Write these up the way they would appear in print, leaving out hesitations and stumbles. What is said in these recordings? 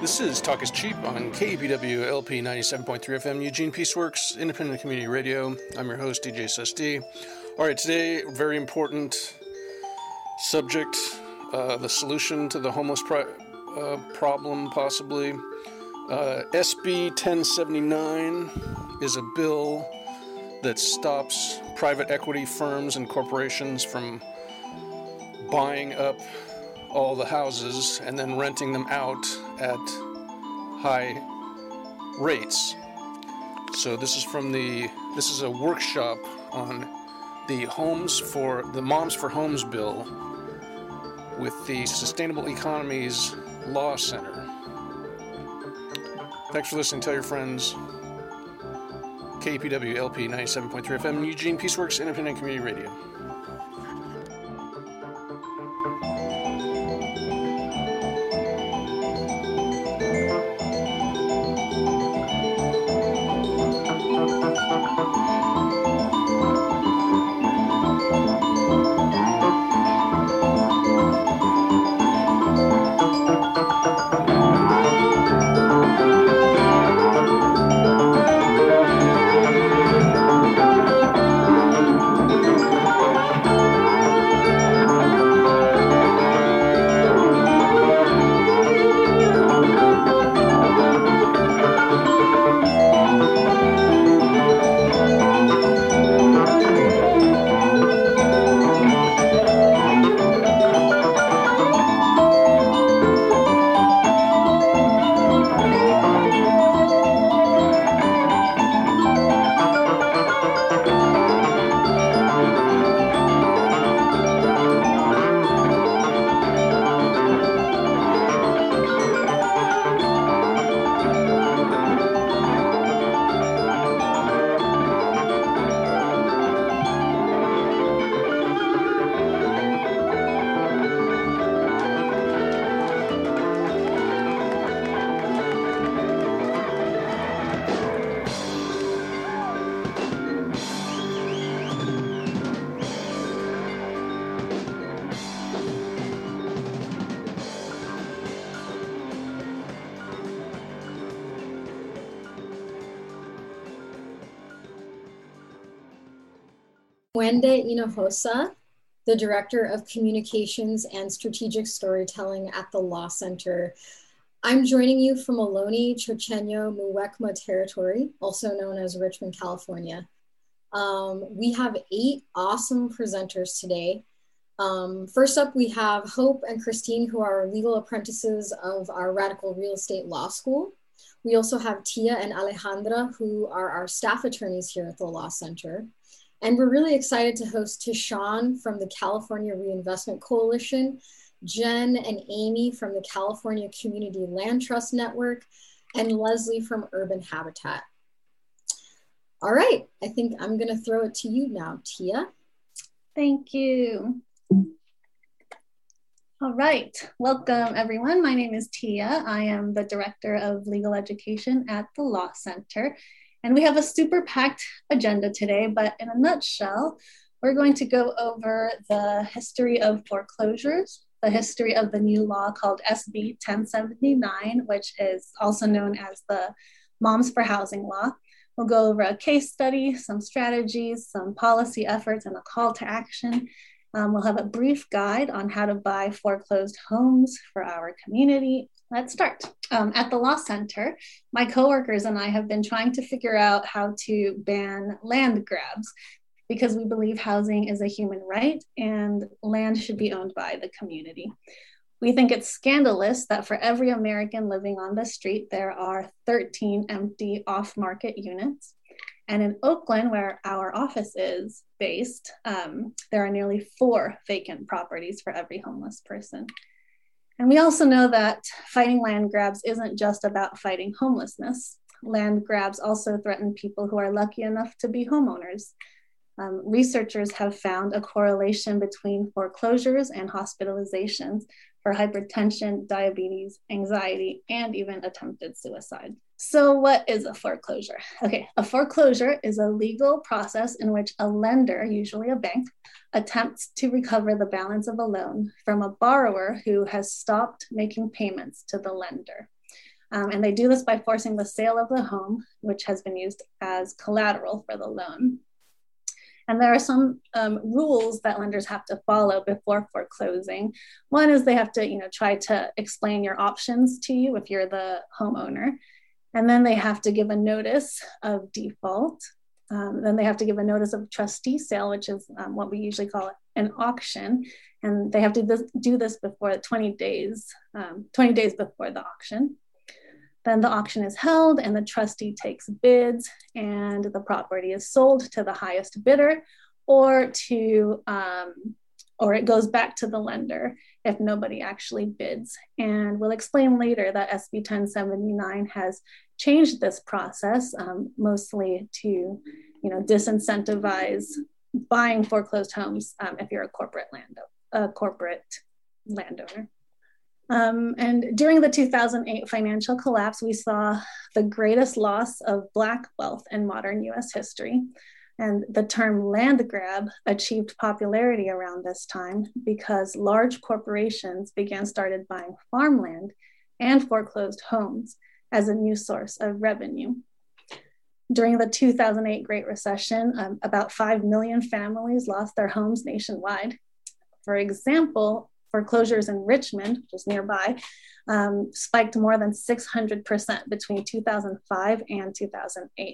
This is Talk is Cheap on KPW LP 97.3 FM, Eugene Peaceworks, independent community radio. I'm your host, DJ SSD. All right, today, very important subject, the solution to the homeless problem, possibly. SB 1079 is a bill that stops private equity firms and corporations from buying up all the houses and then renting them out at high rates. So this is a workshop on the Moms for Homes bill with the Sustainable Economies Law Center. Thanks for listening. Tell your friends. KPW LP 97.3 FM, Eugene Peaceworks, independent community radio. Wende Hinojosa, the Director of Communications and Strategic Storytelling at the Law Center. I'm joining you from Ohlone Chochenyo Muwekma territory, also known as Richmond, California. We have 8 awesome presenters today. First up, we have Hope and Christine, who are legal apprentices of our Radical Real Estate Law School. We also have Tia and Alejandra, who are our staff attorneys here at the Law Center. And we're really excited to host Tishawn from the California Reinvestment Coalition, Jen and Amy from the California Community Land Trust Network, and Leslie from Urban Habitat. All right, I think I'm gonna throw it to you now, Tia. Thank you. All right, welcome everyone. My name is Tia. I am the Director of Legal Education at the Law Center. And we have a super packed agenda today, but in a nutshell, we're going to go over the history of foreclosures, the history of the new law called SB 1079, which is also known as the Moms for Housing Law. We'll go over a case study, some strategies, some policy efforts, and a call to action. We'll have a brief guide on how to buy foreclosed homes for our community. Let's start. At the Law Center, my coworkers and I have been trying to figure out how to ban land grabs because we believe housing is a human right and land should be owned by the community. We think it's scandalous that for every American living on the street, there are 13 empty off-market units. And in Oakland, where our office is based, there are nearly 4 vacant properties for every homeless person. And we also know that fighting land grabs isn't just about fighting homelessness. Land grabs also threaten people who are lucky enough to be homeowners. Researchers have found a correlation between foreclosures and hospitalizations for hypertension, diabetes, anxiety, and even attempted suicide. So what is a foreclosure? Okay, a foreclosure is a legal process in which a lender, usually a bank, attempts to recover the balance of a loan from a borrower who has stopped making payments to the lender. And they do this by forcing the sale of the home, which has been used as collateral for the loan. And there are some rules that lenders have to follow before foreclosing. One is they have to, try to explain your options to you if you're the homeowner. And then they have to give a notice of default. Then they have to give a notice of trustee sale, which is what we usually call an auction. And they have to do this before 20 days before the auction. Then the auction is held and the trustee takes bids and the property is sold to the highest bidder or it goes back to the lender if nobody actually bids. And we'll explain later that SB 1079 has changed this process mostly to, disincentivize buying foreclosed homes if you're a corporate landowner. And during the 2008 financial collapse, we saw the greatest loss of Black wealth in modern US history. And the term land grab achieved popularity around this time because large corporations started buying farmland and foreclosed homes as a new source of revenue. During the 2008 Great Recession, about 5 million families lost their homes nationwide. For example, foreclosures in Richmond, which is nearby, spiked more than 600% between 2005 and 2008.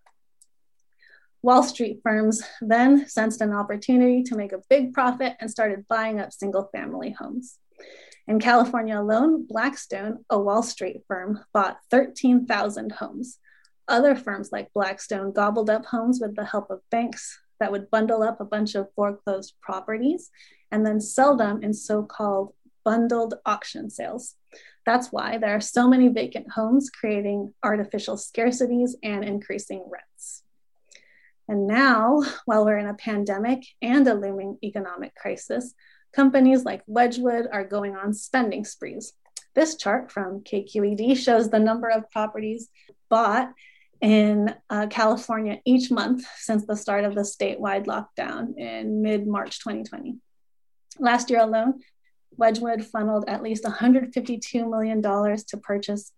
Wall Street firms then sensed an opportunity to make a big profit and started buying up single-family homes. In California alone, Blackstone, a Wall Street firm, bought 13,000 homes. Other firms like Blackstone gobbled up homes with the help of banks that would bundle up a bunch of foreclosed properties and then sell them in so-called bundled auction sales. That's why there are so many vacant homes, creating artificial scarcities and increasing rents. And now, while we're in a pandemic and a looming economic crisis, companies like Wedgwood are going on spending sprees. This chart from KQED shows the number of properties bought in California each month since the start of the statewide lockdown in mid-March 2020. Last year alone, Wedgwood funneled at least $152 million to purchase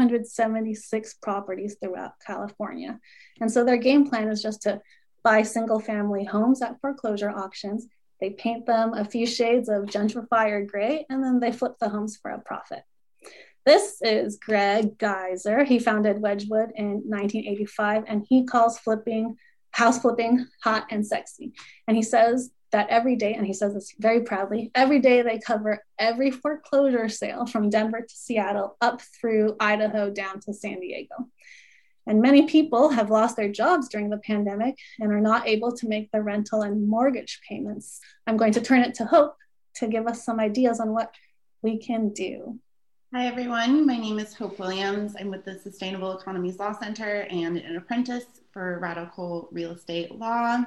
276 properties throughout California. And so their game plan is just to buy single-family homes at foreclosure auctions. They paint them a few shades of gentrifier gray, and then they flip the homes for a profit. This is Greg Geiser. He founded Wedgwood in 1985, and he calls house flipping hot and sexy. And he says that every day, and he says this very proudly, every day they cover every foreclosure sale from Denver to Seattle, up through Idaho, down to San Diego. And many people have lost their jobs during the pandemic and are not able to make their rental and mortgage payments. I'm going to turn it to Hope to give us some ideas on what we can do. Hi, everyone. My name is Hope Williams. I'm with the Sustainable Economies Law Center and an apprentice for radical real estate law.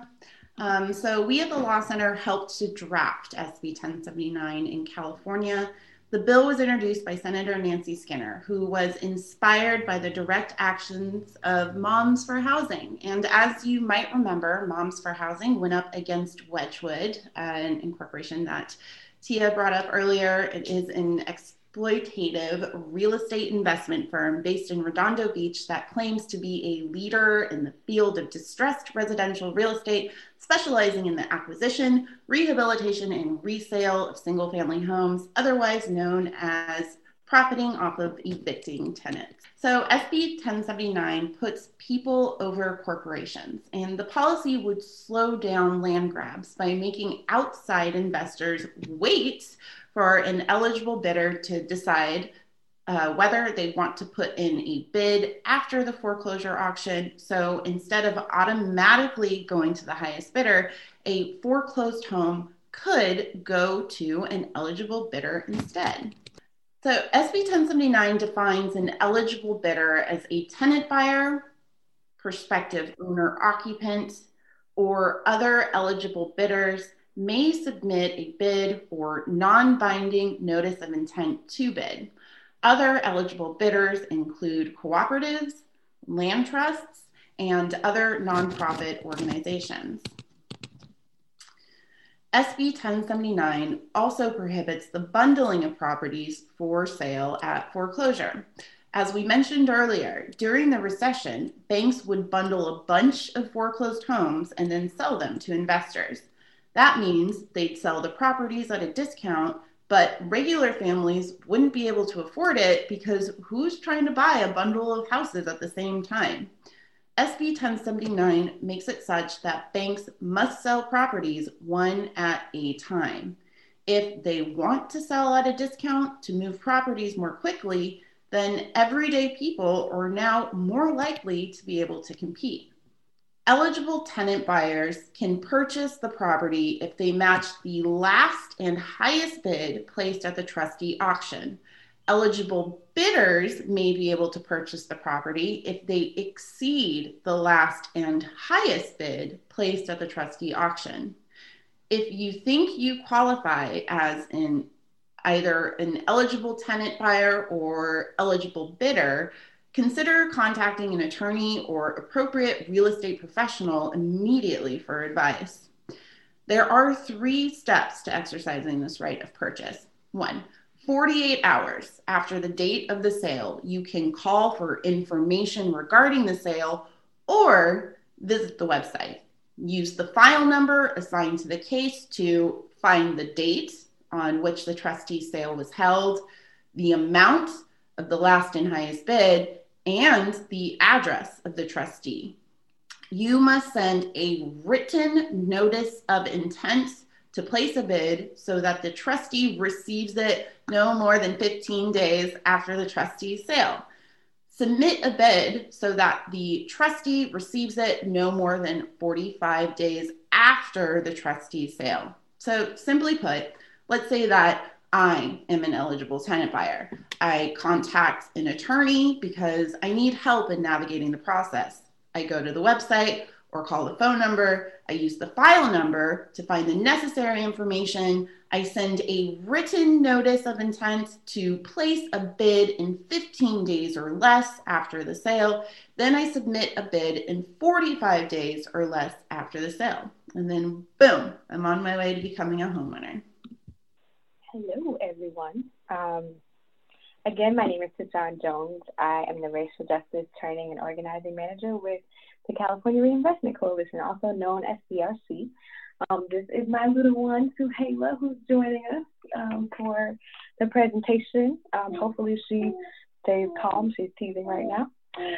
So we at the Law Center helped to draft SB 1079 in California. The bill was introduced by Senator Nancy Skinner, who was inspired by the direct actions of Moms for Housing. And as you might remember, Moms for Housing went up against Wedgwood, an incorporation that Tia brought up earlier. It is an exploitative real estate investment firm based in Redondo Beach that claims to be a leader in the field of distressed residential real estate, specializing in the acquisition, rehabilitation, and resale of single-family homes, otherwise known as profiting off of evicting tenants. So SB 1079 puts people over corporations, and the policy would slow down land grabs by making outside investors wait for an eligible bidder to decide whether they want to put in a bid after the foreclosure auction. So instead of automatically going to the highest bidder, a foreclosed home could go to an eligible bidder instead. So SB 1079 defines an eligible bidder as a tenant buyer, prospective owner occupant, or other eligible bidders may submit a bid or non-binding notice of intent to bid. Other eligible bidders include cooperatives, land trusts, and other nonprofit organizations. SB 1079 also prohibits the bundling of properties for sale at foreclosure. As we mentioned earlier, during the recession, banks would bundle a bunch of foreclosed homes and then sell them to investors. That means they'd sell the properties at a discount, but regular families wouldn't be able to afford it because who's trying to buy a bundle of houses at the same time? SB 1079 makes it such that banks must sell properties one at a time. If they want to sell at a discount to move properties more quickly, then everyday people are now more likely to be able to compete. Eligible tenant buyers can purchase the property if they match the last and highest bid placed at the trustee auction. Eligible bidders may be able to purchase the property if they exceed the last and highest bid placed at the trustee auction. If you think you qualify as either an eligible tenant buyer or eligible bidder, consider contacting an attorney or appropriate real estate professional immediately for advice. There are 3 steps to exercising this right of purchase. 1, 48 hours after the date of the sale, you can call for information regarding the sale or visit the website. Use the file number assigned to the case to find the date on which the trustee's sale was held, the amount of the last and highest bid, and the address of the trustee. You must send a written notice of intent to place a bid so that the trustee receives it no more than 15 days after the trustee's sale. Submit a bid so that the trustee receives it no more than 45 days after the trustee's sale. So simply put, let's say that I am an eligible tenant buyer. I contact an attorney because I need help in navigating the process. I go to the website or call the phone number. I use the file number to find the necessary information. I send a written notice of intent to place a bid in 15 days or less after the sale. Then I submit a bid in 45 days or less after the sale. And then boom, I'm on my way to becoming a homeowner. Hello, everyone. Again, my name is Tashawn Jones. I am the Racial Justice Training and Organizing Manager with the California Reinvestment Coalition, also known as CRC. This is my little one, Suhaila, who's joining us for the presentation. Hopefully she stays calm. She's teething right now.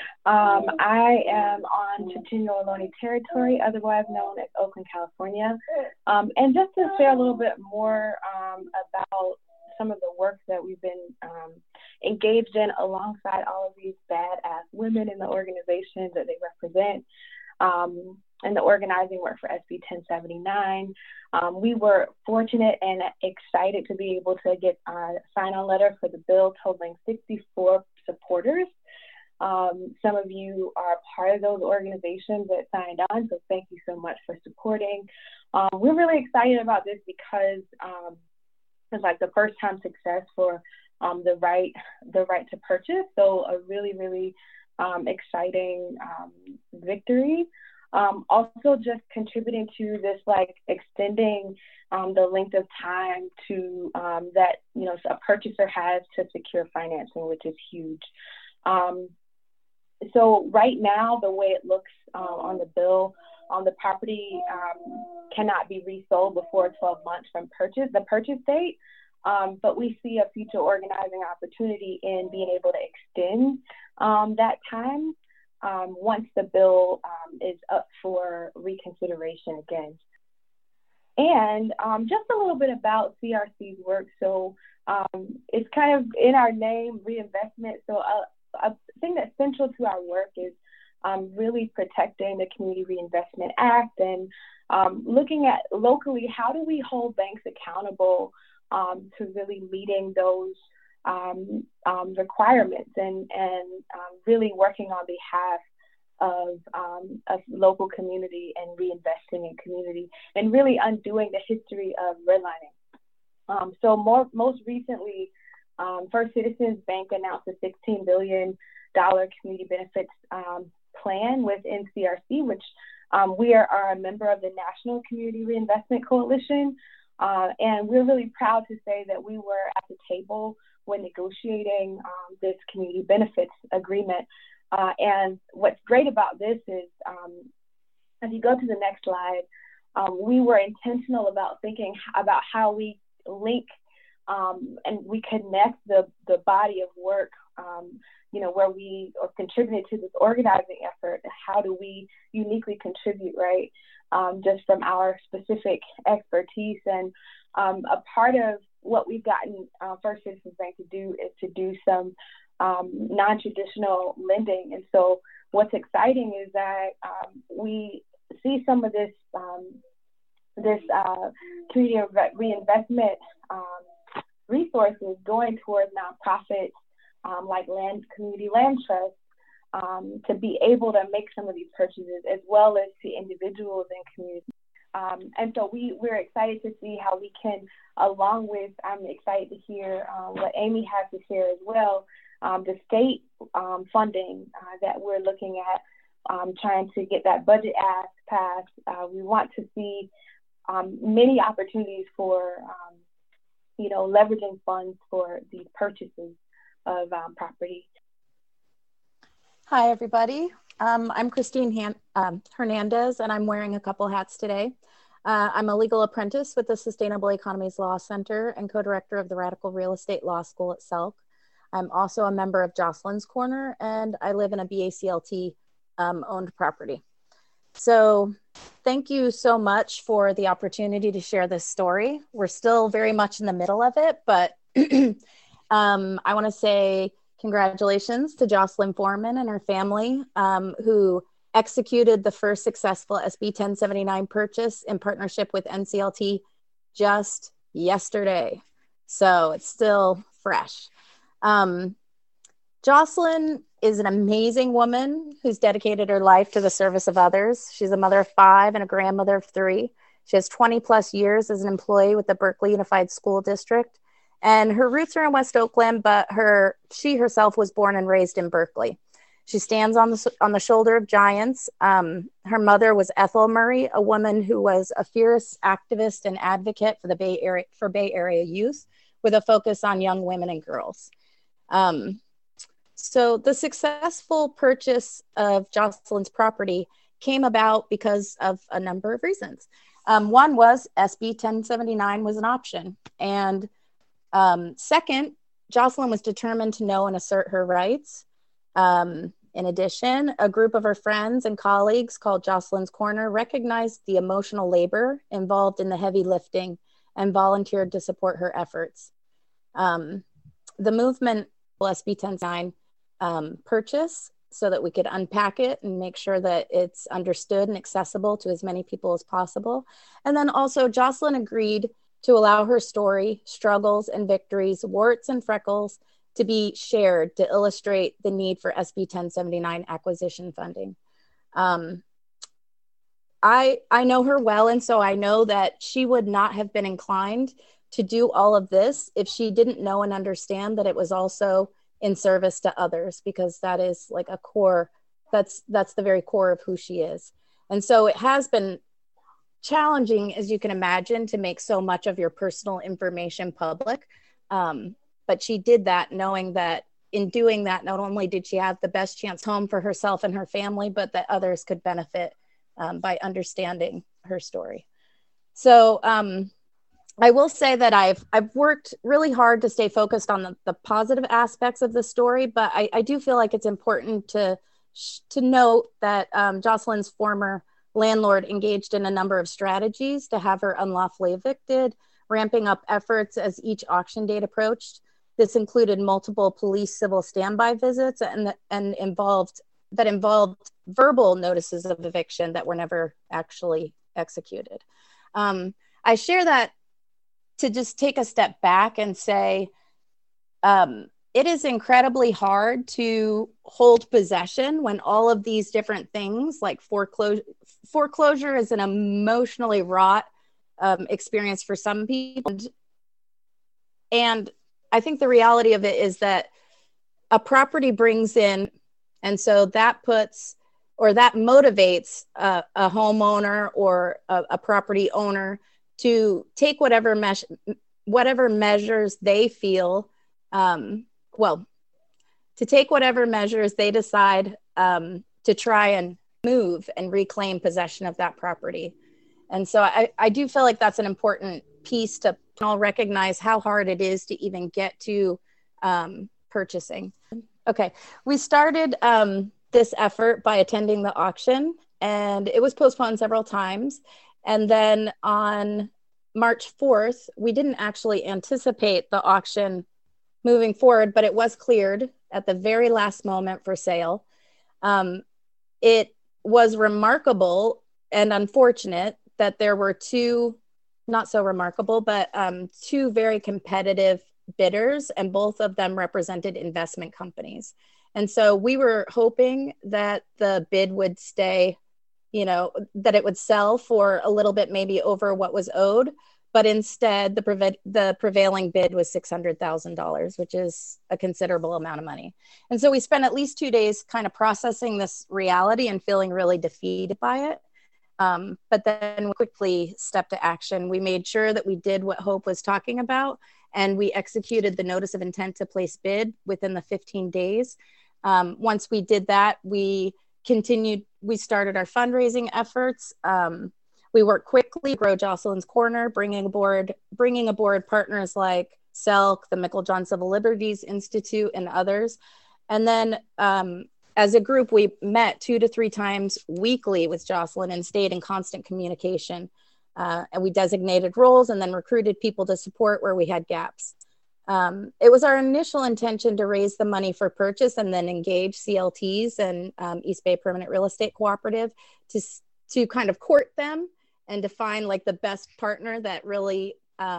I am on Chochenyo Ohlone territory, otherwise known as Oakland, California. And just to share a little bit more about some of the work that we've been engaged in alongside all of these badass women in the organizations that they represent, and the organizing work for SB 1079. We were fortunate and excited to be able to get a sign-on letter for the bill totaling 64 supporters. Some of you are part of those organizations that signed on, so thank you so much for supporting. We're really excited about this because it's like the first time success for the right to purchase. So a really, really exciting victory. Also just contributing to this, like extending the length of time to that, a purchaser has to secure financing, which is huge. So right now, the way it looks on the bill, the property cannot be resold before 12 months from the purchase date. But we see a future organizing opportunity in being able to extend that time once the bill is up for reconsideration again. And just a little bit about CRC's work. So it's kind of in our name, reinvestment. So a thing that's central to our work is really protecting the Community Reinvestment Act and looking at locally, how do we hold banks accountable to really meeting those requirements and really working on behalf of local community and reinvesting in community and really undoing the history of redlining. So most recently, First Citizens Bank announced a $16 billion community benefits plan within CRC, which we are a member of the National Community Reinvestment Coalition. And we're really proud to say that we were at the table when negotiating this community benefits agreement. And what's great about this is, as you go to the next slide, we were intentional about thinking about how we link and we connect the body of work, where we are contributed to this organizing effort. How do we uniquely contribute, right? Just from our specific expertise. And a part of what we've gotten First Citizens Bank to do is to do some non-traditional lending. And so what's exciting is that we see some of this community reinvestment resources going towards nonprofits like community land trusts to be able to make some of these purchases, as well as to individuals and communities. And so we're excited to see how we can, along with, I'm excited to hear what Amy has to share as well, the state funding that we're looking at, trying to get that budget ask passed. We want to see many opportunities for, leveraging funds for these purchases of property. Hi, everybody. I'm Christine Hernandez, and I'm wearing a couple hats today. I'm a legal apprentice with the Sustainable Economies Law Center and co-director of the Radical Real Estate Law School at Selk. I'm also a member of Jocelyn's Corner, and I live in a BACLT owned property. So thank you so much for the opportunity to share this story. We're still very much in the middle of it, but I want to say congratulations to Jocelyn Foreman and her family, who executed the first successful SB 1079 purchase in partnership with NCLT just yesterday. So it's still fresh. Jocelyn is an amazing woman who's dedicated her life to the service of others. She's a mother of 5 and a grandmother of 3. She has 20 plus years as an employee with the Berkeley Unified School District. And her roots are in West Oakland, but she herself was born and raised in Berkeley. She stands on the shoulder of giants. Her mother was Ethel Murray, a woman who was a fierce activist and advocate for the Bay Area youth, with a focus on young women and girls. So the successful purchase of Jocelyn's property came about because of a number of reasons. One was SB 1079 was an option. And second, Jocelyn was determined to know and assert her rights. In addition, a group of her friends and colleagues called Jocelyn's Corner recognized the emotional labor involved in the heavy lifting and volunteered to support her efforts. The movement SB 1079 purchase so that we could unpack it and make sure that it's understood and accessible to as many people as possible. And then also Jocelyn agreed to allow her story, struggles and victories, warts and freckles, to be shared to illustrate the need for SB 1079 acquisition funding. I know her well, and so I know that she would not have been inclined to do all of this if she didn't know and understand that it was also in service to others, because that is like a core, that's the very core of who she is. And so it has been challenging, as you can imagine, to make so much of your personal information public. But she did that knowing that in doing that, not only did she have the best chance home for herself and her family, but that others could benefit by understanding her story. So I will say that I've worked really hard to stay focused on the positive aspects of the story, but I do feel like it's important to note that Jocelyn's former landlord engaged in a number of strategies to have her unlawfully evicted, ramping up efforts as each auction date approached. This included multiple police civil standby visits and involved verbal notices of eviction that were never actually executed. I share that to just take a step back and say, it is incredibly hard to hold possession when all of these different things, like foreclosure is an emotionally wrought experience for some people. And I think the reality of it is that a property brings in, and so that motivates a homeowner or a property owner to take whatever measures they feel well, to take whatever measures they decide to try and move and reclaim possession of that property. And so I do feel like that's an important piece to all recognize how hard it is to even get to purchasing. Okay, we started this effort by attending the auction, and it was postponed several times. And then on March 4th, we didn't actually anticipate the auction moving forward, but it was cleared at the very last moment for sale. It was remarkable and unfortunate that there were two, not so remarkable, but two very competitive bidders, and both of them represented investment companies. And so we were hoping that the bid would stay, that it would sell for a little bit maybe over what was owed. But instead, the prevailing bid was $600,000, which is a considerable amount of money. And so we spent at least 2 days kind of processing this reality and feeling really defeated by it. But then we quickly stepped to action. We made sure that we did what Hope was talking about, and we executed the notice of intent to place bid within the 15 days. Once we did that, we started our fundraising efforts. We worked quickly to grow Jocelyn's Corner, bringing aboard partners like SELC, the Meiklejohn Civil Liberties Institute, and others. And then as a group, we met 2 to 3 times weekly with Jocelyn and stayed in constant communication. And we designated roles and then recruited people to support where we had gaps. It was our initial intention to raise the money for purchase and then engage CLTs and East Bay Permanent Real Estate Cooperative to kind of court them and to find like the best partner that really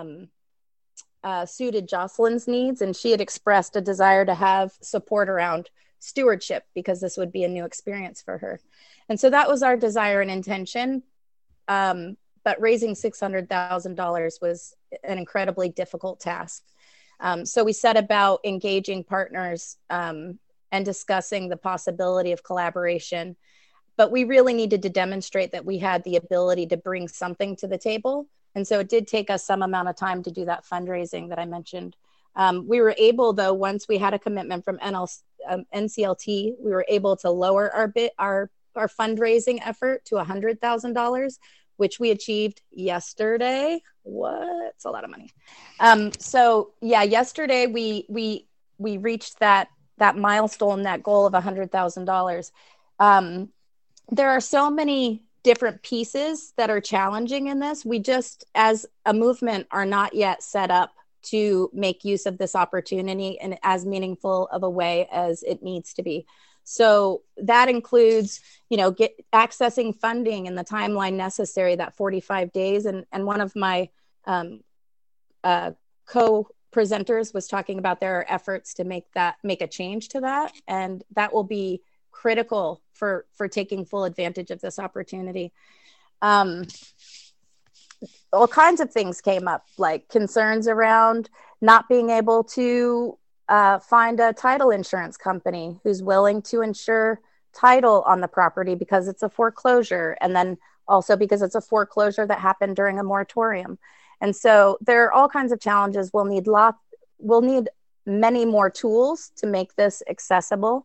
suited Jocelyn's needs. And she had expressed a desire to have support around stewardship because this would be a new experience for her. And so that was our desire and intention. But raising $600,000 was an incredibly difficult task. So we set about engaging partners and discussing the possibility of collaboration. But we really needed to demonstrate that we had the ability to bring something to the table. And so it did take us some amount of time to do that fundraising that I mentioned. We were able, though, once we had a commitment from NCLT, we were able to lower our fundraising effort to $100,000, which we achieved yesterday. What? It's a lot of money. So yeah, yesterday we reached that milestone, that goal of $100,000. There are so many different pieces that are challenging in this. We just, as a movement, are not yet set up to make use of this opportunity in as meaningful of a way as it needs to be. So that includes, accessing funding in the timeline necessary, that 45 days. And one of my co-presenters was talking about their efforts to make a change to that. And that will be critical for taking full advantage of this opportunity. All kinds of things came up, like concerns around not being able to find a title insurance company who's willing to insure title on the property because it's a foreclosure, and then also because it's a foreclosure that happened during a moratorium. And so there are all kinds of challenges. We'll need many more tools to make this accessible.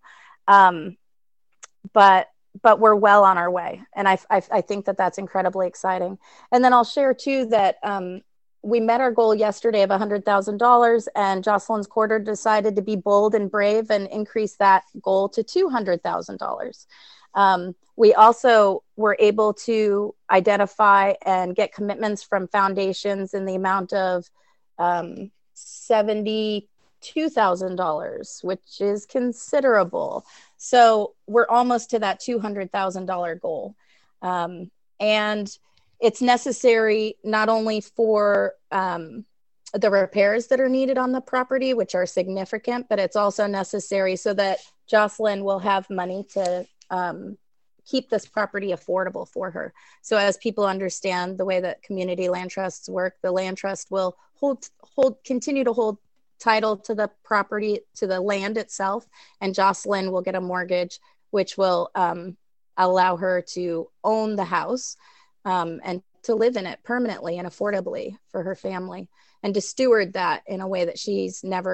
But we're well on our way. And I think that that's incredibly exciting. And then I'll share too that we met our goal yesterday of $100,000, and Jocelyn's Corner decided to be bold and brave and increase that goal to $200,000. We also were able to identify and get commitments from foundations in the amount of $72,000, which is considerable. So we're almost to that $200,000 goal. And it's necessary not only for the repairs that are needed on the property, which are significant, but it's also necessary so that Jocelyn will have money to keep this property affordable for her. So as people understand the way that community land trusts work, the land trust will continue to hold title to the property, to the land itself, and Jocelyn will get a mortgage, which will allow her to own the house and to live in it permanently and affordably for her family, and to steward that in a way that she's never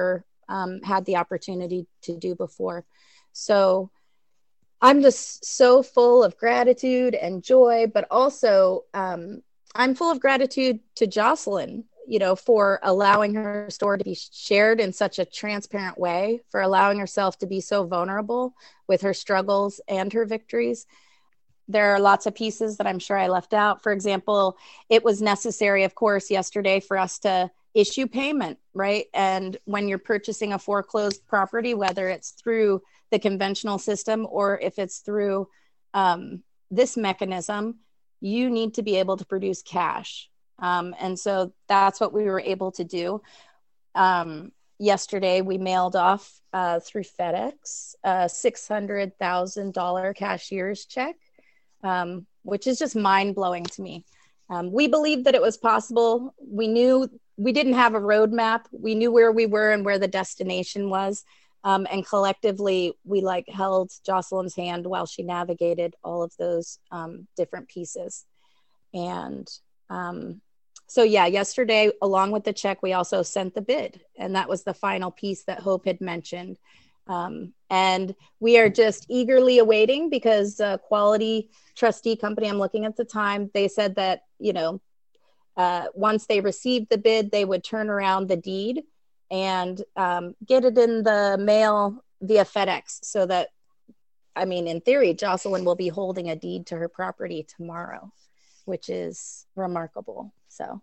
had the opportunity to do before. So I'm just so full of gratitude and joy, but also I'm full of gratitude to Jocelyn, for allowing her story to be shared in such a transparent way, for allowing herself to be so vulnerable with her struggles and her victories. There are lots of pieces that I'm sure I left out. For example, it was necessary, of course, yesterday for us to issue payment, right? And when you're purchasing a foreclosed property, whether it's through the conventional system or if it's through this mechanism, you need to be able to produce cash. And so that's what we were able to do. Yesterday, we mailed off through FedEx a $600,000 cashier's check, which is just mind-blowing to me. We believed that it was possible. We knew we didn't have a roadmap. We knew where we were and where the destination was. And collectively, we held Jocelyn's hand while she navigated all of those different pieces. And so yeah, yesterday, along with the check, we also sent the bid. And that was the final piece that Hope had mentioned. And we are just eagerly awaiting, because Quality Trustee Company, I'm looking at the time, they said that, once they received the bid, they would turn around the deed and get it in the mail via FedEx, so that, in theory, Jocelyn will be holding a deed to her property tomorrow, which is remarkable.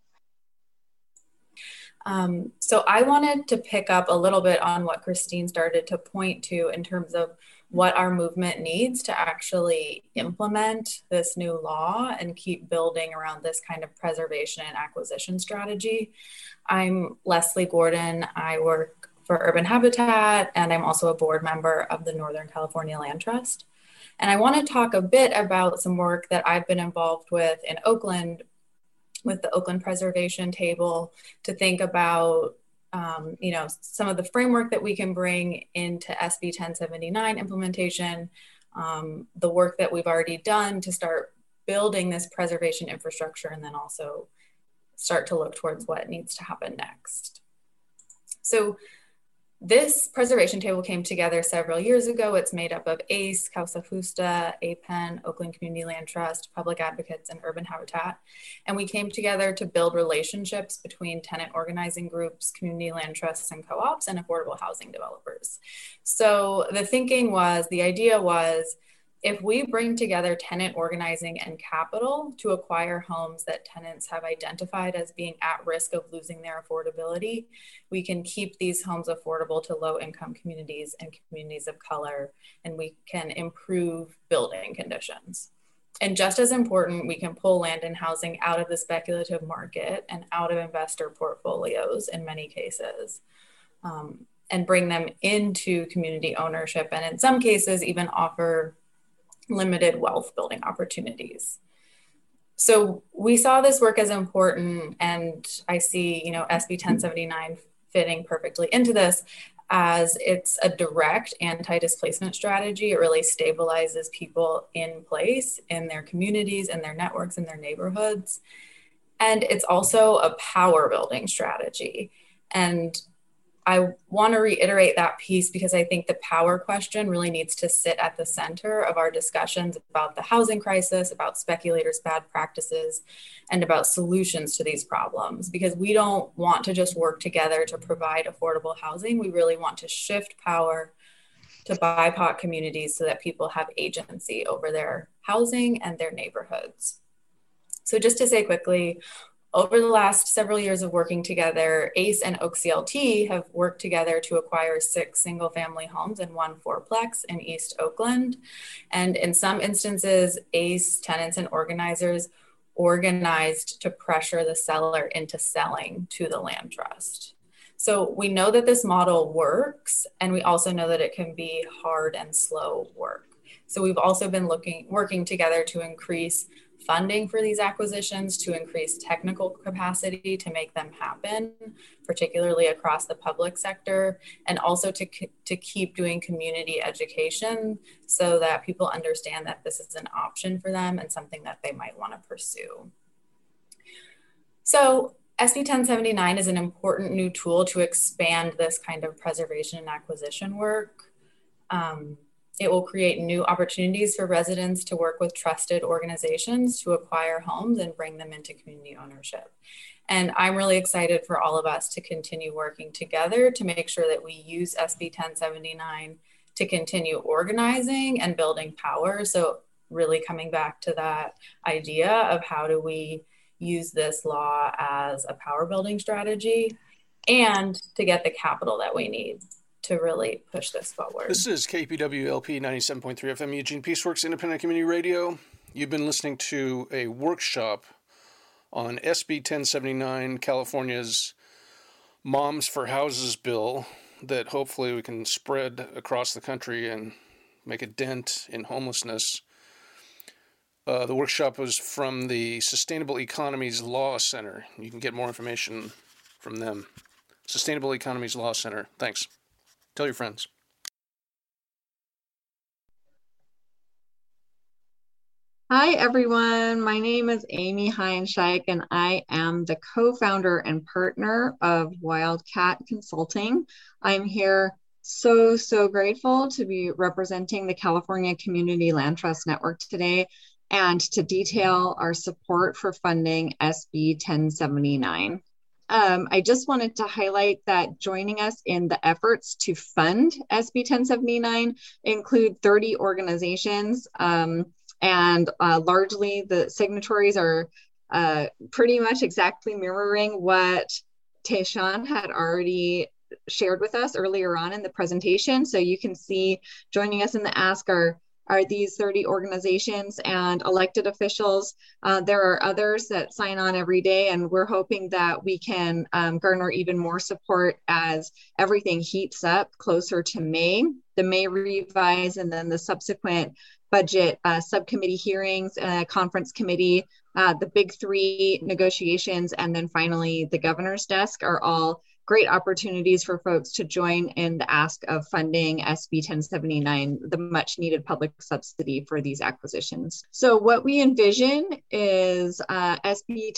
So I wanted to pick up a little bit on what Christine started to point to in terms of what our movement needs to actually implement this new law and keep building around this kind of preservation and acquisition strategy. I'm Leslie Gordon. I work for Urban Habitat, and I'm also a board member of the Northern California Land Trust. And I want to talk a bit about some work that I've been involved with in Oakland, with the Oakland Preservation Table, to think about some of the framework that we can bring into SB 1079 implementation, the work that we've already done to start building this preservation infrastructure, and then also start to look towards what needs to happen next. So this preservation table came together several years ago. It's made up of ACE, Causa Justa, APEN, Oakland Community Land Trust, Public Advocates, and Urban Habitat. And we came together to build relationships between tenant organizing groups, community land trusts and co-ops, and affordable housing developers. So the idea was, if we bring together tenant organizing and capital to acquire homes that tenants have identified as being at risk of losing their affordability, we can keep these homes affordable to low-income communities and communities of color, and we can improve building conditions. And just as important, we can pull land and housing out of the speculative market and out of investor portfolios in many cases, and bring them into community ownership, and in some cases even offer limited wealth building opportunities. So we saw this work as important, and I see, SB 1079 fitting perfectly into this, as it's a direct anti-displacement strategy. It really stabilizes people in place in their communities, in their networks, in their neighborhoods. And it's also a power building strategy. And I want to reiterate that piece, because I think the power question really needs to sit at the center of our discussions about the housing crisis, about speculators' bad practices, and about solutions to these problems. Because we don't want to just work together to provide affordable housing. We really want to shift power to BIPOC communities so that people have agency over their housing and their neighborhoods. So just to say quickly, over the last several years of working together, ACE and OakCLT have worked together to acquire 6 single-family homes and 1 fourplex in East Oakland. And in some instances, ACE tenants and organizers organized to pressure the seller into selling to the land trust. So we know that this model works, and we also know that it can be hard and slow work. So we've also been working together to increase funding for these acquisitions, to increase technical capacity to make them happen, particularly across the public sector, and also to keep doing community education so that people understand that this is an option for them and something that they might want to pursue. So SB 1079 is an important new tool to expand this kind of preservation and acquisition work. It will create new opportunities for residents to work with trusted organizations to acquire homes and bring them into community ownership. And I'm really excited for all of us to continue working together to make sure that we use SB 1079 to continue organizing and building power. So really coming back to that idea of how do we use this law as a power building strategy and to get the capital that we need to really push this forward. This is KPW LP 97.3 FM, Eugene Peaceworks Independent Community Radio. You've been listening to a workshop on SB 1079, California's Moms for Houses bill that hopefully we can spread across the country and make a dent in homelessness. The workshop was from the Sustainable Economies Law Center. You can get more information from them. Sustainable Economies Law Center. Thanks. Tell your friends. Hi, everyone. My name is Amy Heinscheich, and I am the co-founder and partner of Wildcat Consulting. I'm here so grateful to be representing the California Community Land Trust Network today and to detail our support for funding SB 1079. I just wanted to highlight that joining us in the efforts to fund SB 1079 include 30 organizations, and largely the signatories are pretty much exactly mirroring what Tayshawn had already shared with us earlier on in the presentation. So you can see joining us in the ask are these 30 organizations and elected officials. There are others that sign on every day, and we're hoping that we can garner even more support as everything heats up closer to May, the May revise, and then the subsequent budget subcommittee hearings, conference committee, the big three negotiations, and then finally the governor's desk are all great opportunities for folks to join in the ask of funding SB 1079, the much needed public subsidy for these acquisitions. So what we envision is SB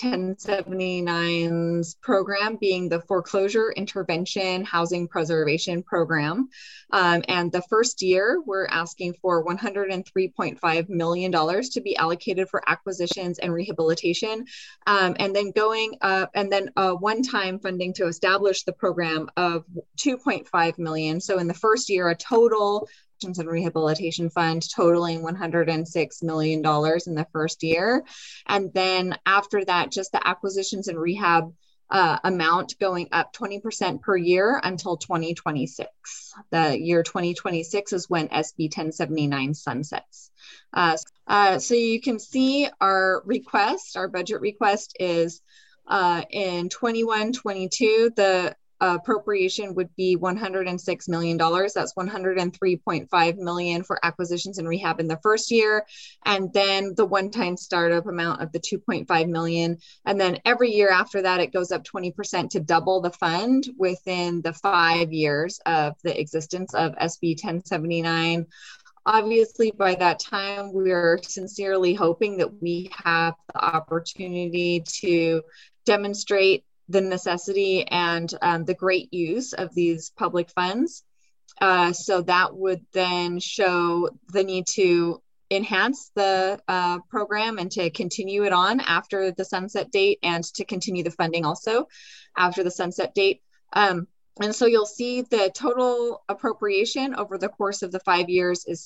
1079's program being the Foreclosure Intervention Housing Preservation Program. And the first year, we're asking for $103.5 million to be allocated for acquisitions and rehabilitation. And then going up, and then one-time funding to establish the program of $2.5 million. So in the first year, a total and rehabilitation fund totaling $106 million in the first year. And then after that, just the acquisitions and rehab amount going up 20% per year until 2026. The year 2026 is when SB 1079 sunsets. So you can see our request, our budget request is in 21-22, the appropriation would be $106 million. That's $103.5 million for acquisitions and rehab in the first year. And then the one-time startup amount of the $2.5 million. And then every year after that, it goes up 20% to double the fund within the 5 years of the existence of SB 1079. Obviously, by that time, we're sincerely hoping that we have the opportunity to demonstrate the necessity and the great use of these public funds. So that would then show the need to enhance the program and to continue it on after the sunset date and to continue the funding also after the sunset date. And so you'll see the total appropriation over the course of the 5 years is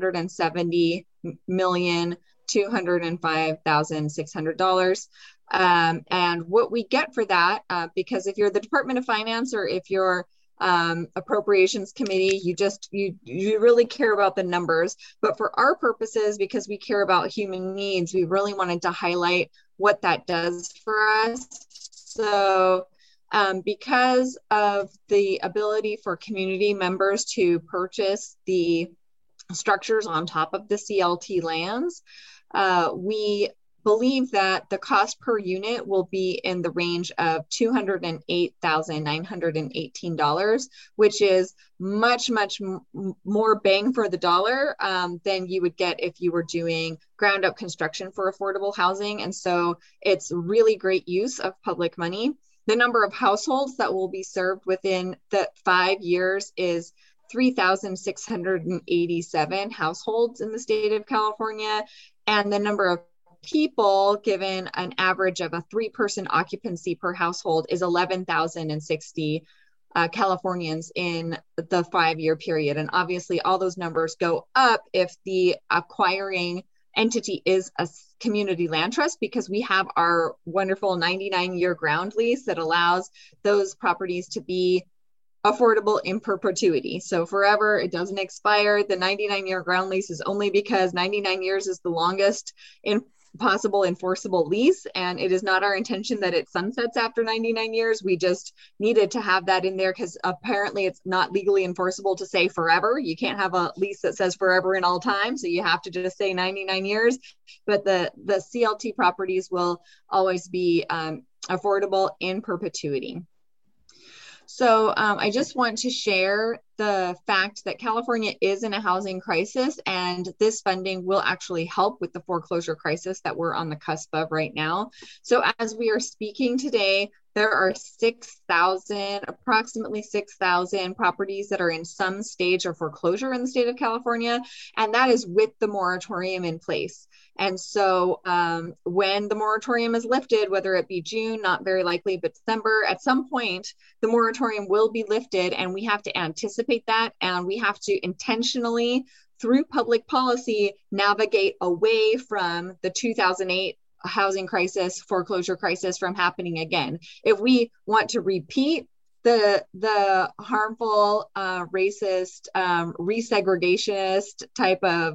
$770,205,600. And what we get for that, because if you're the Department of Finance or if you're appropriations committee, you really care about the numbers. But for our purposes, because we care about human needs, we really wanted to highlight what that does for us. So because of the ability for community members to purchase the structures on top of the CLT lands, we believe that the cost per unit will be in the range of $208,918, which is much more bang for the dollar than you would get if you were doing ground up construction for affordable housing. And so it's really great use of public money. The number of households that will be served within the 5 years is 3,687 households in the state of California. And the number of people, given an average of a 3-person occupancy per household, is 11,060 Californians in the 5-year period. And obviously all those numbers go up if the acquiring entity is a community land trust, because we have our wonderful 99-year ground lease that allows those properties to be affordable in perpetuity. So forever, it doesn't expire. The 99-year ground lease is only because 99 years is the longest possible enforceable lease, and it is not our intention that it sunsets after 99 years. We just needed to have that in there because apparently it's not legally enforceable to say forever. You can't have a lease that says forever in all time, so you have to just say 99 years. But the CLT properties will always be affordable in perpetuity. So I just want to share the fact that California is in a housing crisis, and this funding will actually help with the foreclosure crisis that we're on the cusp of right now. So as we are speaking today, there are approximately 6,000 properties that are in some stage of foreclosure in the state of California, and that is with the moratorium in place. And so when the moratorium is lifted, whether it be June, not very likely, but December, at some point, the moratorium will be lifted, and we have to anticipate that, and we have to intentionally, through public policy, navigate away from the 2008 housing crisis, foreclosure crisis from happening again. If we want to repeat the harmful, racist, resegregationist type of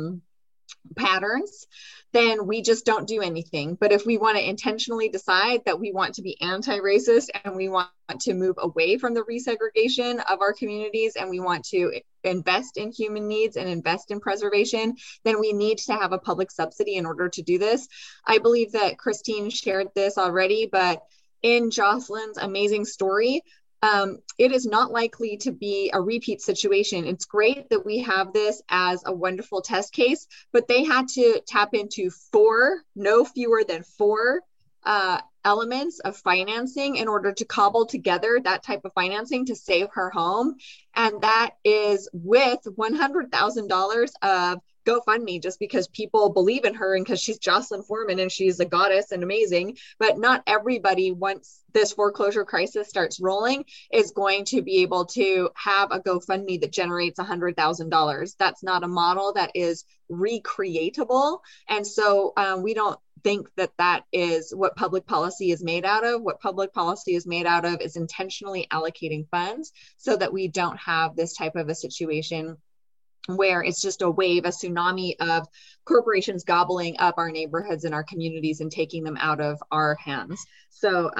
patterns, then we just don't do anything. But if we want to intentionally decide that we want to be anti-racist and we want to move away from the resegregation of our communities, and we want to invest in human needs and invest in preservation, then we need to have a public subsidy in order to do this. I believe that Christine shared this already, but in Jocelyn's amazing story, it is not likely to be a repeat situation. It's great that we have this as a wonderful test case, but they had to tap into no fewer than four elements of financing in order to cobble together that type of financing to save her home. And that is with $100,000 of GoFundMe, just because people believe in her and because she's Jocelyn Foreman and she's a goddess and amazing. But not everybody, once this foreclosure crisis starts rolling, is going to be able to have a GoFundMe that generates $100,000. That's not a model that is recreatable. And so we don't think that that is what public policy is made out of. What public policy is made out of is intentionally allocating funds so that we don't have this type of a situation where it's just a wave, a tsunami of corporations gobbling up our neighborhoods and our communities and taking them out of our hands. So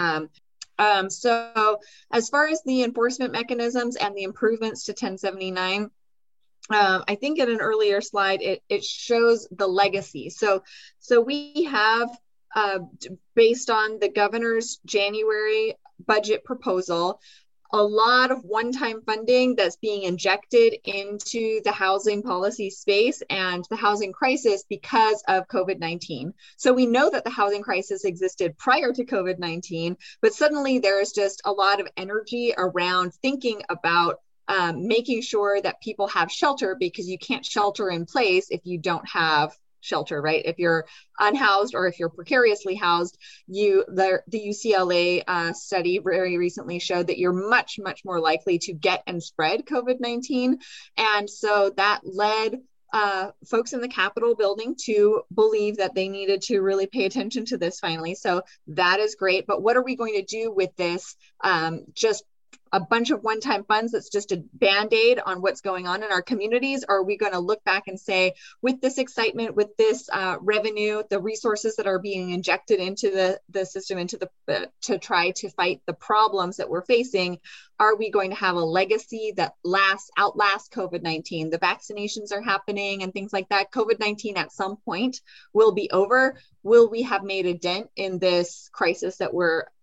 as far as the enforcement mechanisms and the improvements to 1079, I think in an earlier slide, it shows the legacy. So we have, based on the governor's January budget proposal, a lot of one-time funding that's being injected into the housing policy space and the housing crisis because of COVID-19. So we know that the housing crisis existed prior to COVID-19, but suddenly there is just a lot of energy around thinking about making sure that people have shelter, because you can't shelter in place if you don't have shelter, right? If you're unhoused or if you're precariously housed, the UCLA study very recently showed that you're much, much more likely to get and spread COVID-19. And so that led folks in the Capitol building to believe that they needed to really pay attention to this finally. So that is great. But what are we going to do with this? Just a bunch of one-time funds that's just a band-aid on what's going on in our communities? Or are we going to look back and say, with this excitement, with this revenue, the resources that are being injected into the system, to try to fight the problems that we're facing, are we going to have a legacy that outlasts COVID-19? The vaccinations are happening and things like that. COVID-19 at some point will be over. Will we have made a dent in this crisis that we're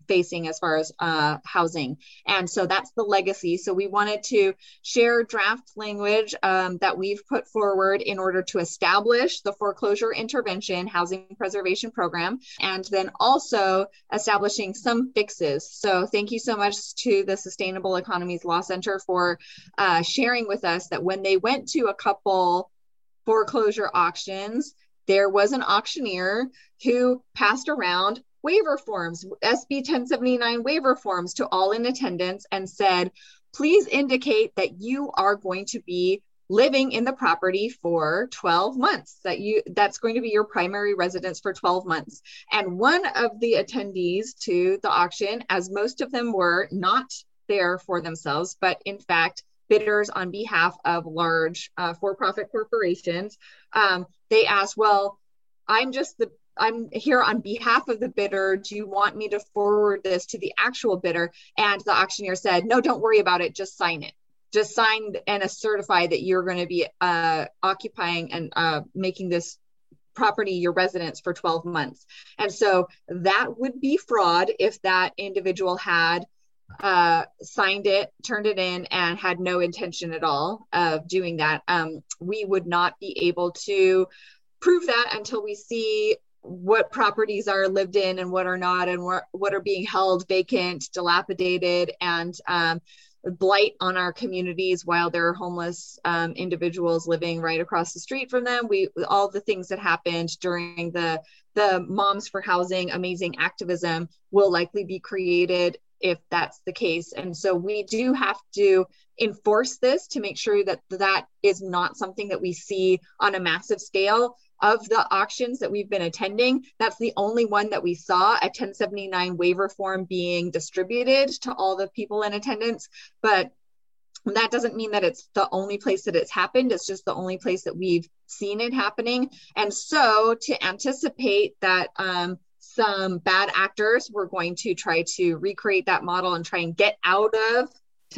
facing as far as housing. And so that's the legacy. So we wanted to share draft language that we've put forward in order to establish the foreclosure intervention housing preservation program, and then also establishing some fixes. So thank you so much to the Sustainable Economies Law Center for sharing with us that when they went to a couple foreclosure auctions, there was an auctioneer who passed around waiver forms, SB 1079 waiver forms, to all in attendance and said, please indicate that you are going to be living in the property for 12 months, that's going to be your primary residence for 12 months. And one of the attendees to the auction, as most of them were not there for themselves, but in fact, bidders on behalf of large for-profit corporations, they asked, well, I'm here on behalf of the bidder. Do you want me to forward this to the actual bidder? And the auctioneer said, no, don't worry about it. Just sign it. Just sign and certify that you're going to be occupying and making this property your residence for 12 months. And so that would be fraud if that individual had signed it, turned it in, and had no intention at all of doing that. We would not be able to prove that until we see what properties are lived in and what are not, and what are being held vacant, dilapidated, and blight on our communities while there are homeless individuals living right across the street from them. All the things that happened during the Moms for Housing amazing activism will likely be created if that's the case. And so we do have to enforce this to make sure that that is not something that we see on a massive scale. Of the auctions that we've been attending, that's the only one that we saw a 1079 waiver form being distributed to all the people in attendance. But that doesn't mean that it's the only place that it's happened. It's just the only place that we've seen it happening. And so to anticipate that some bad actors were going to try to recreate that model and try and get out of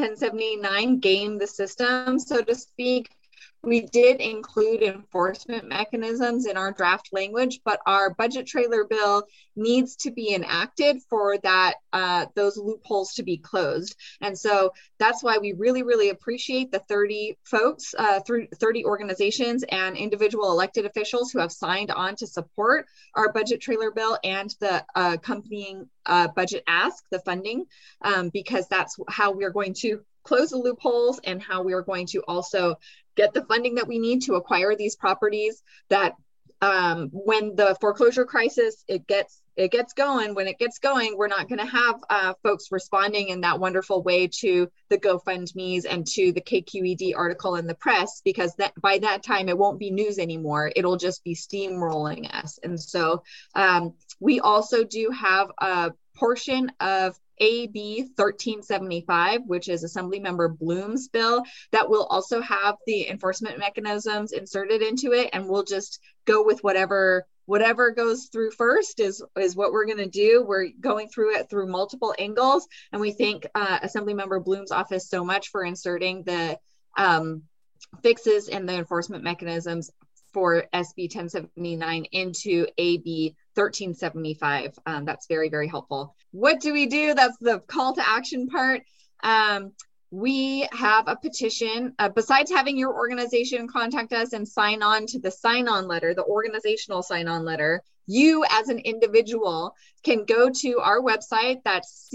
1079, game the system, so to speak, we did include enforcement mechanisms in our draft language, but our budget trailer bill needs to be enacted for that those loopholes to be closed. And so that's why we really, really appreciate the 30 folks, 30 organizations and individual elected officials who have signed on to support our budget trailer bill and the accompanying budget ask, the funding, because that's how we're going to close the loopholes and how we are going to also get the funding that we need to acquire these properties that when the foreclosure crisis, it gets going, when it gets going, we're not going to have folks responding in that wonderful way to the GoFundMe's and to the KQED article in the press, because that by that time, it won't be news anymore. It'll just be steamrolling us. And so we also do have a portion of AB 1375, which is Assemblymember Bloom's bill, that will also have the enforcement mechanisms inserted into it, and we'll just go with whatever goes through first is what we're going to do. We're going through it through multiple angles, and we thank Assemblymember Bloom's office so much for inserting the fixes and the enforcement mechanisms for SB 1079 into AB 1375. That's very, very helpful. What do we do? That's the call to action part. We have a petition. Besides having your organization contact us and sign on to the sign-on letter, the organizational sign-on letter, you as an individual can go to our website. That's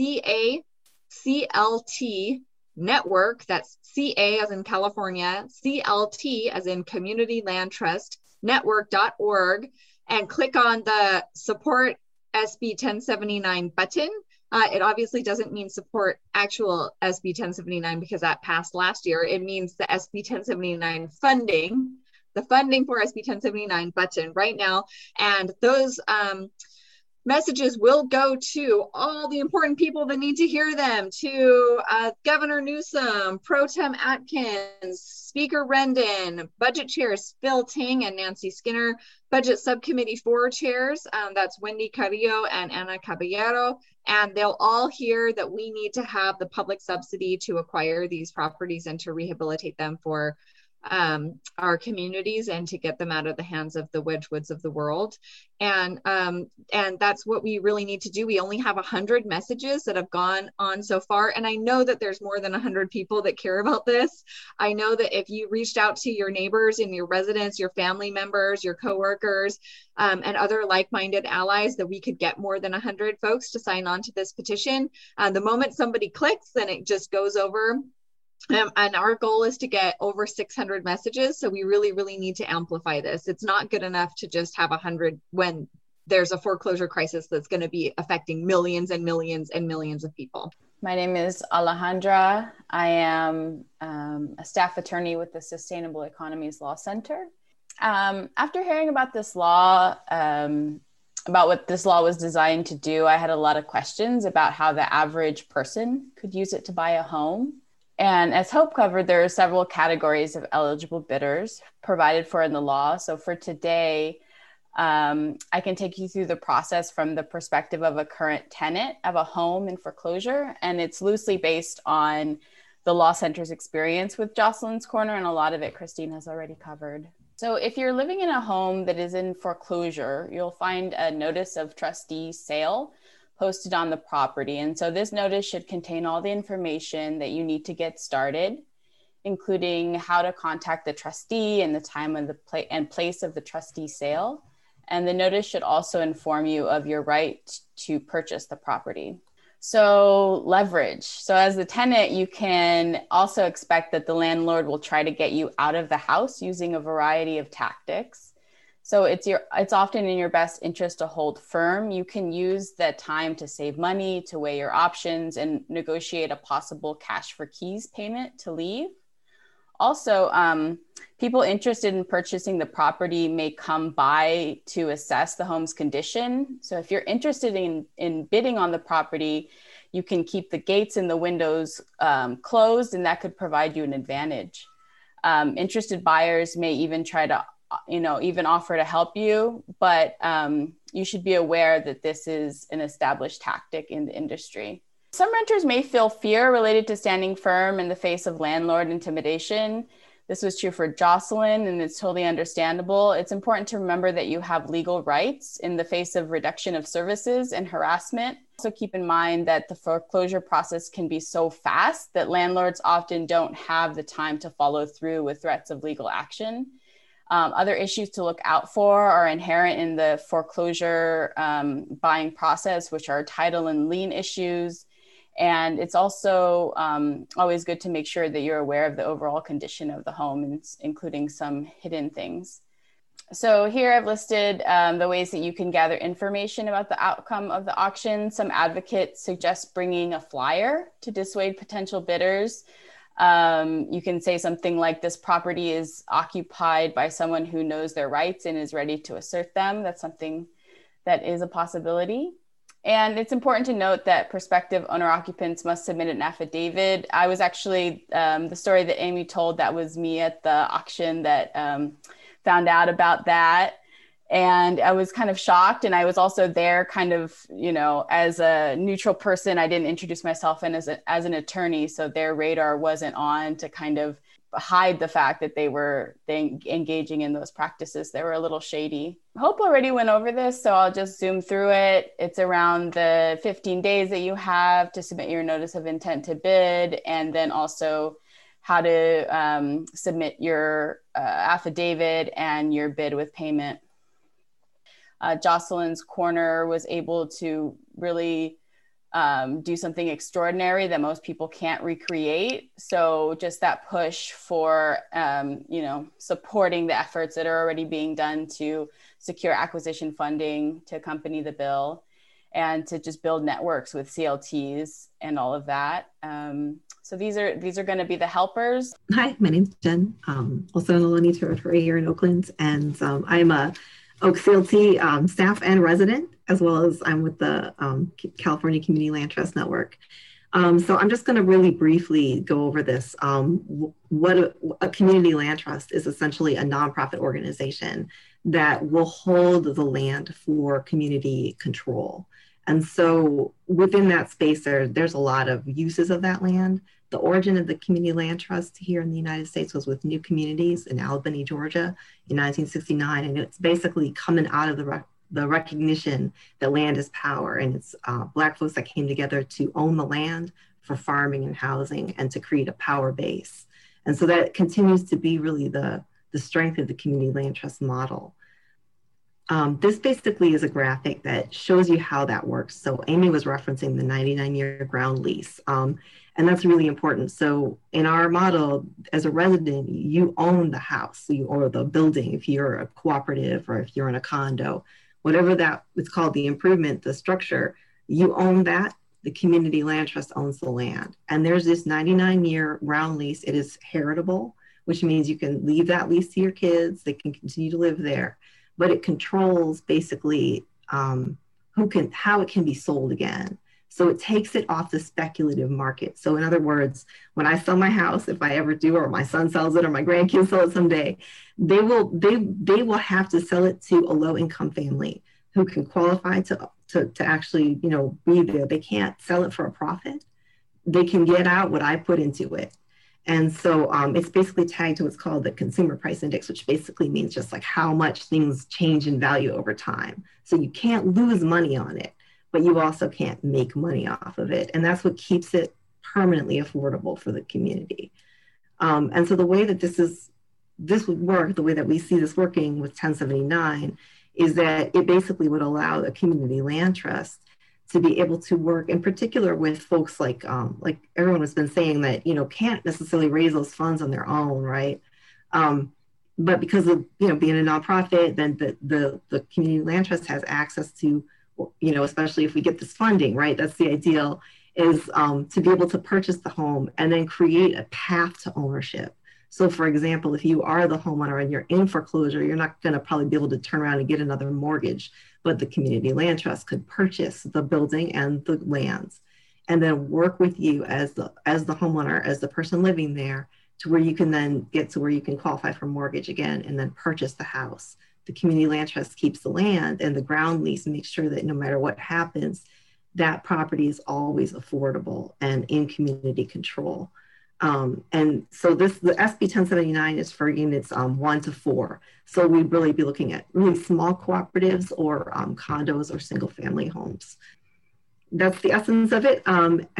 CACLT Network. That's CA as in California, CLT as in Community Land Trust Network.org, and click on the support SB 1079 button. It obviously doesn't mean support actual SB 1079 because that passed last year. It means the SB 1079 funding, the funding for SB 1079 button right now. And those messages will go to all the important people that need to hear them, to Governor Newsom, Pro Tem Atkins, Speaker Rendon, Budget Chairs Phil Ting and Nancy Skinner, Budget Subcommittee 4 chairs, that's Wendy Carrillo and Ana Caballero, and they'll all hear that we need to have the public subsidy to acquire these properties and to rehabilitate them for our communities and to get them out of the hands of the Wedgwoods of the world. And that's what we really need to do. We only have 100 messages that have gone on so far. And I know that there's more than 100 people that care about this. I know that if you reached out to your neighbors and your residents, your family members, your coworkers, and other like-minded allies, that we could get more than 100 folks to sign on to this petition. The moment somebody clicks, then it just goes over. And our goal is to get over 600 messages. So we really, really need to amplify this. It's not good enough to just have 100 when there's a foreclosure crisis that's going to be affecting millions and millions and millions of people. My name is Alejandra. I am a staff attorney with the Sustainable Economies Law Center. After hearing about this law, about what this law was designed to do, I had a lot of questions about how the average person could use it to buy a home. And as Hope covered, there are several categories of eligible bidders provided for in the law. So for today, I can take you through the process from the perspective of a current tenant of a home in foreclosure. And it's loosely based on the Law Center's experience with Jocelyn's Corner, and a lot of it Christine has already covered. So if you're living in a home that is in foreclosure, you'll find a notice of trustee sale posted on the property. And so this notice should contain all the information that you need to get started, including how to contact the trustee and the time of the place of the trustee sale. And the notice should also inform you of your right to purchase the property. So leverage. So as the tenant, you can also expect that the landlord will try to get you out of the house using a variety of tactics. So it's often in your best interest to hold firm. You can use the time to save money, to weigh your options, and negotiate a possible cash for keys payment to leave. Also, people interested in purchasing the property may come by to assess the home's condition. So if you're interested in bidding on the property, you can keep the gates and the windows closed, and that could provide you an advantage. Interested buyers may even try to even offer to help you, but you should be aware that this is an established tactic in the industry. Some renters may feel fear related to standing firm in the face of landlord intimidation. This was true for Jocelyn, and it's totally understandable. It's important to remember that you have legal rights in the face of reduction of services and harassment. Also keep in mind that the foreclosure process can be so fast that landlords often don't have the time to follow through with threats of legal action. Other issues to look out for are inherent in the foreclosure buying process, which are title and lien issues. And it's also always good to make sure that you're aware of the overall condition of the home, including some hidden things. So here I've listed the ways that you can gather information about the outcome of the auction. Some advocates suggest bringing a flyer to dissuade potential bidders. You can say something like, this property is occupied by someone who knows their rights and is ready to assert them. That's something that is a possibility. And it's important to note that prospective owner occupants must submit an affidavit. I was actually, the story that Amy told, that was me at the auction that found out about that. And I was kind of shocked. And I was also there kind of, as a neutral person. I didn't introduce myself and as an attorney. So their radar wasn't on to kind of hide the fact that they engaging in those practices. They were a little shady. Hope already went over this, so I'll just zoom through it. It's around the 15 days that you have to submit your notice of intent to bid, and then also how to submit your affidavit and your bid with payment. Jocelyn's Corner was able to really do something extraordinary that most people can't recreate. So just that push for, supporting the efforts that are already being done to secure acquisition funding to accompany the bill and to just build networks with CLTs and all of that. So these are going to be the helpers. Hi, my name's Jen, also in the Ohlone territory here in Oakland, and I'm a Oak CLT staff and resident, as well as I'm with the California Community Land Trust Network. So I'm just going to really briefly go over this. What a community land trust is essentially a nonprofit organization that will hold the land for community control. And so within that space, there's a lot of uses of that land, The origin of the community land trust here in the United States was with New Communities in Albany, Georgia in 1969. And it's basically coming out of the recognition that land is power. And it's Black folks that came together to own the land for farming and housing and to create a power base. And so that continues to be really the strength of the community land trust model. This basically is a graphic that shows you how that works. So Amy was referencing the 99-year ground lease, and that's really important. So in our model, as a resident, you own the house or the building if you're a cooperative or if you're in a condo, whatever that is called, the improvement, the structure, you own that. The community land trust owns the land. And there's this 99-year ground lease. It is heritable, which means you can leave that lease to your kids. They can continue to live there. But it controls basically how it can be sold again. So it takes it off the speculative market. So in other words, when I sell my house, if I ever do, or my son sells it, or my grandkids sell it someday, they will have to sell it to a low-income family who can qualify to actually, be there. They can't sell it for a profit. They can get out what I put into it. And so it's basically tagged to what's called the consumer price index, which basically means just like how much things change in value over time. So you can't lose money on it, but you also can't make money off of it. And that's what keeps it permanently affordable for the community. And so the way that this would work, the way that we see this working with 1079, is that it basically would allow the community land trust to be able to work in particular with folks like everyone has been saying that, can't necessarily raise those funds on their own, right? But because of, being a nonprofit, then the community land trust has access to, especially if we get this funding, right? That's the ideal, is to be able to purchase the home and then create a path to ownership. So for example, if you are the homeowner and you're in foreclosure, you're not going to probably be able to turn around and get another mortgage, but the community land trust could purchase the building and the lands and then work with you as the homeowner, as the person living there, to where you can then get to where you can qualify for mortgage again and then purchase the house. The community land trust keeps the land, and the ground lease makes sure that no matter what happens, that property is always affordable and in community control. And so the SB 1079 is for units 1 to 4. So we'd really be looking at really small cooperatives or condos or single family homes. That's the essence of it.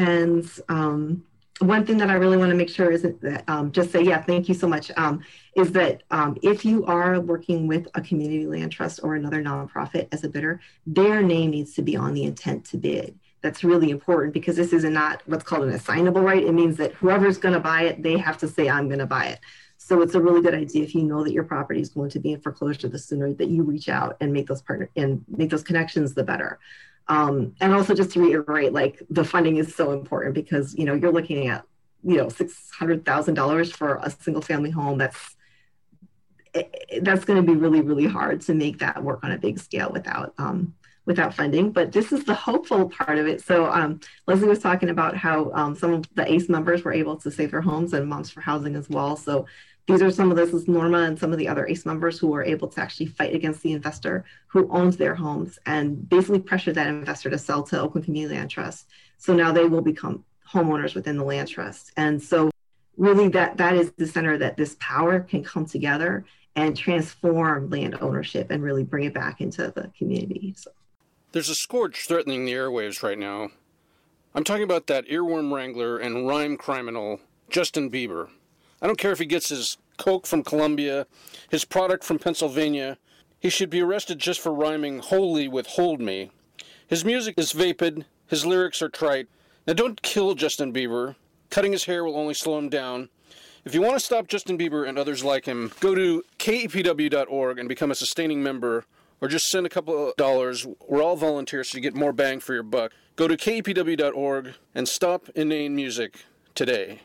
One thing that I really want to make sure is that just say, thank you so much, is that if you are working with a community land trust or another nonprofit as a bidder, their name needs to be on the intent to bid. That's really important because this is not what's called an assignable right. It means that whoever's going to buy it, they have to say, I'm going to buy it. So it's a really good idea if you know that your property is going to be in foreclosure, the sooner that you reach out and make those connections, the better. And also just to reiterate, like the funding is so important because, you're looking at, $600,000 for a single family home. That's going to be really, really hard to make that work on a big scale without funding, but this is the hopeful part of it. So Leslie was talking about how some of the ACE members were able to save their homes and Moms for Housing as well. So these are this is Norma and some of the other ACE members who were able to actually fight against the investor who owns their homes and basically pressure that investor to sell to Oakland Community Land Trust. So now they will become homeowners within the land trust. And so really that is the center that this power can come together and transform land ownership and really bring it back into the community. So. There's a scourge threatening the airwaves right now. I'm talking about that earworm wrangler and rhyme criminal, Justin Bieber. I don't care if he gets his coke from Colombia, his product from Pennsylvania. He should be arrested just for rhyming wholly with hold me. His music is vapid, his lyrics are trite. Now don't kill Justin Bieber. Cutting his hair will only slow him down. If you want to stop Justin Bieber and others like him, go to kepw.org and become a sustaining member, or just send a couple of dollars. We're all volunteers, so you get more bang for your buck. Go to kepw.org and stop inane music today.